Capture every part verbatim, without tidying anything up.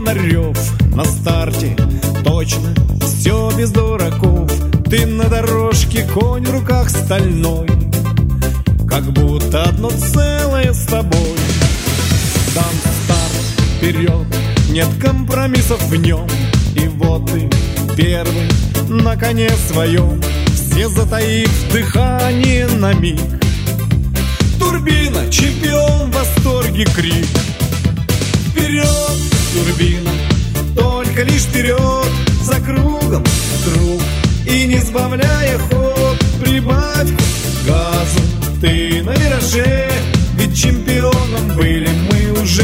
фонарев на старте, точно все без дураков. Ты на дорожке, конь в руках стальной, как будто одно целое с тобой. Там старт, вперед, нет компромиссов в нем. И вот ты первый на коне своем, все затаив дыхание на миг. Турбина, чемпион, в восторге крик. Вперед, турбина, только лишь вперед, за кругом круг. И не сбавляя ход, прибавь газу, ты на вираже, ведь чемпионом были мы уже.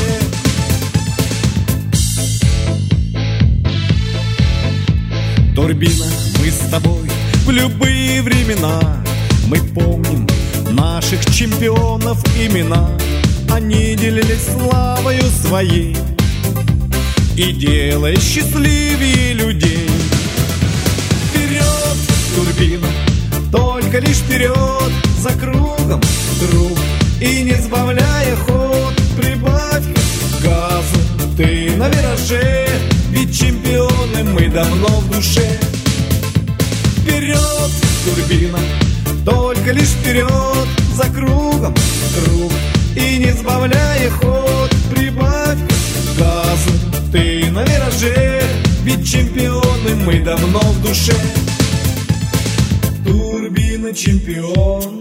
Турбина, мы с тобой в любые времена, мы помним наших чемпионов имена. Они делились славою своей и делая счастливее людей. Вперед, турбина, только лишь вперед, за кругом круг. И не сбавляя ход, прибавь газу, ты на вираже, ведь чемпионы мы давно в душе. Вперед, турбина, только лишь вперед, за кругом круг. И не сбавляя ход, прибавь газу, ты на вираже, ведь чемпионы мы давно в душе. Турбина чемпион,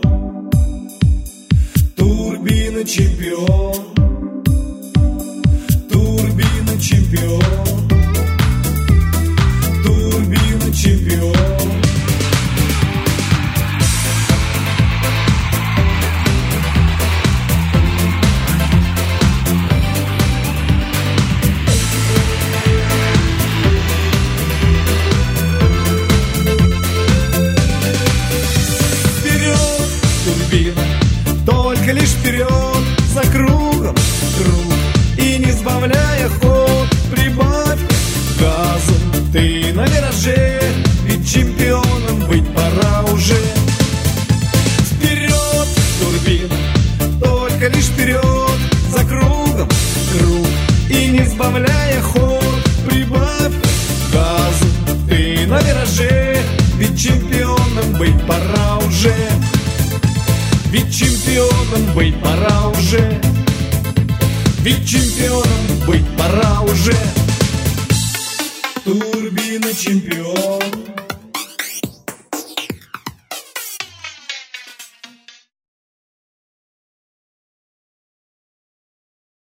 турбина чемпион, турбина чемпион, турбина чемпион. Только лишь вперед, за кругом круг. И не сбавляя ход, прибавь газу, ты на вираже, ведь чемпионом быть пора уже. Вперед, турбина, только лишь вперед, за кругом круг. И не сбавляя ход, прибавь газу, ты на вираже, ведь чемпионом быть пора уже. Ведь чемпионом быть пора уже, ведь чемпионом быть пора уже. Турбина чемпион.